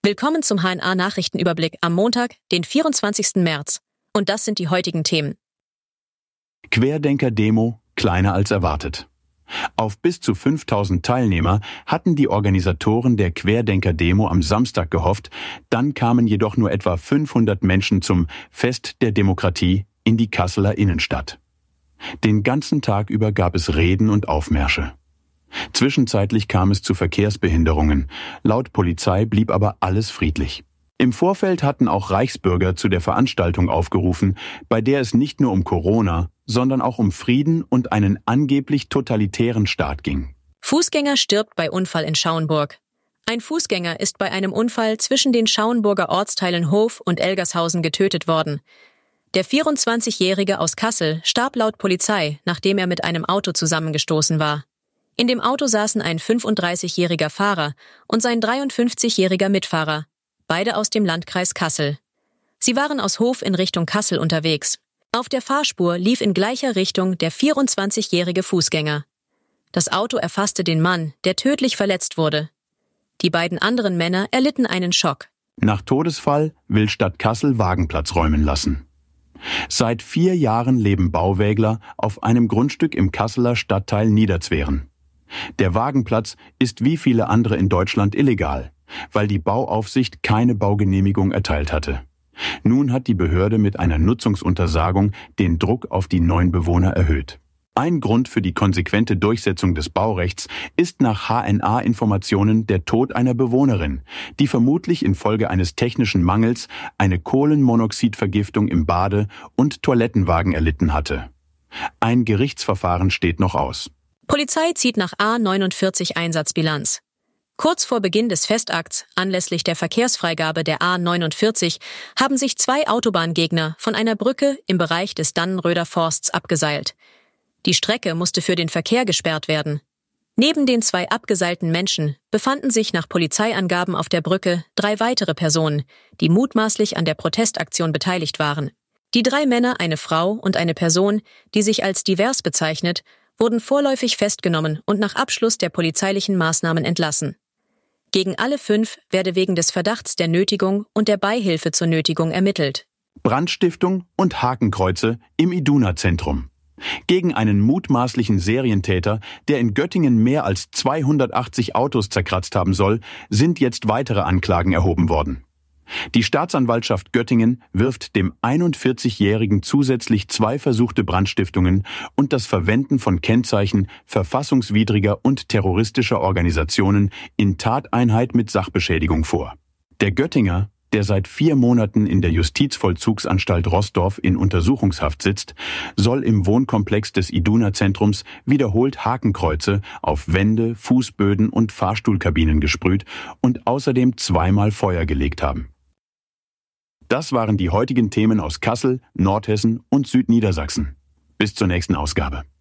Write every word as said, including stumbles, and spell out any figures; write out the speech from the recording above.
Willkommen zum H N A-Nachrichtenüberblick am Montag, den vierundzwanzigsten März. Und das sind die heutigen Themen. Querdenker-Demo kleiner als erwartet. Auf bis zu fünftausend Teilnehmer hatten die Organisatoren der Querdenker-Demo am Samstag gehofft, dann kamen jedoch nur etwa fünfhundert Menschen zum Fest der Demokratie in die Kasseler Innenstadt. Den ganzen Tag über gab es Reden und Aufmärsche. Zwischenzeitlich kam es zu Verkehrsbehinderungen. Laut Polizei blieb aber alles friedlich. Im Vorfeld hatten auch Reichsbürger zu der Veranstaltung aufgerufen, bei der es nicht nur um Corona, sondern auch um Frieden und einen angeblich totalitären Staat ging. Fußgänger stirbt bei Unfall in Schauenburg. Ein Fußgänger ist bei einem Unfall zwischen den Schauenburger Ortsteilen Hof und Elgershausen getötet worden. Der vierundzwanzigjährige aus Kassel starb laut Polizei, nachdem er mit einem Auto zusammengestoßen war. In dem Auto saßen ein fünfunddreißigjähriger Fahrer und sein dreiundfünfzigjähriger Mitfahrer, beide aus dem Landkreis Kassel. Sie waren aus Hof in Richtung Kassel unterwegs. Auf der Fahrspur lief in gleicher Richtung der vierundzwanzigjährige Fußgänger. Das Auto erfasste den Mann, der tödlich verletzt wurde. Die beiden anderen Männer erlitten einen Schock. Nach Todesfall will Stadt Kassel Wagenplatz räumen lassen. Seit vier Jahren leben Bauwägler auf einem Grundstück im Kasseler Stadtteil Niederzweren. Der Wagenplatz ist wie viele andere in Deutschland illegal, weil die Bauaufsicht keine Baugenehmigung erteilt hatte. Nun hat die Behörde mit einer Nutzungsuntersagung den Druck auf die neuen Bewohner erhöht. Ein Grund für die konsequente Durchsetzung des Baurechts ist nach H N A-Informationen der Tod einer Bewohnerin, die vermutlich infolge eines technischen Mangels eine Kohlenmonoxidvergiftung im Bade- und Toilettenwagen erlitten hatte. Ein Gerichtsverfahren steht noch aus. Polizei zieht nach A neunundvierzig Einsatzbilanz. Kurz vor Beginn des Festakts, anlässlich der Verkehrsfreigabe der A neunundvierzig, haben sich zwei Autobahngegner von einer Brücke im Bereich des Dannenröder Forsts abgeseilt. Die Strecke musste für den Verkehr gesperrt werden. Neben den zwei abgeseilten Menschen befanden sich nach Polizeiangaben auf der Brücke drei weitere Personen, die mutmaßlich an der Protestaktion beteiligt waren. Die drei Männer, eine Frau und eine Person, die sich als divers bezeichnet, wurden vorläufig festgenommen und nach Abschluss der polizeilichen Maßnahmen entlassen. Gegen alle fünf werde wegen des Verdachts der Nötigung und der Beihilfe zur Nötigung ermittelt. Brandstiftung und Hakenkreuze im Iduna-Zentrum. Gegen einen mutmaßlichen Serientäter, der in Göttingen mehr als zweihundertachtzig Autos zerkratzt haben soll, sind jetzt weitere Anklagen erhoben worden. Die Staatsanwaltschaft Göttingen wirft dem einundvierzigjährigen zusätzlich zwei versuchte Brandstiftungen und das Verwenden von Kennzeichen verfassungswidriger und terroristischer Organisationen in Tateinheit mit Sachbeschädigung vor. Der Göttinger, der seit vier Monaten in der Justizvollzugsanstalt Roßdorf in Untersuchungshaft sitzt, soll im Wohnkomplex des Iduna-Zentrums wiederholt Hakenkreuze auf Wände, Fußböden und Fahrstuhlkabinen gesprüht und außerdem zweimal Feuer gelegt haben. Das waren die heutigen Themen aus Kassel, Nordhessen und Südniedersachsen. Bis zur nächsten Ausgabe.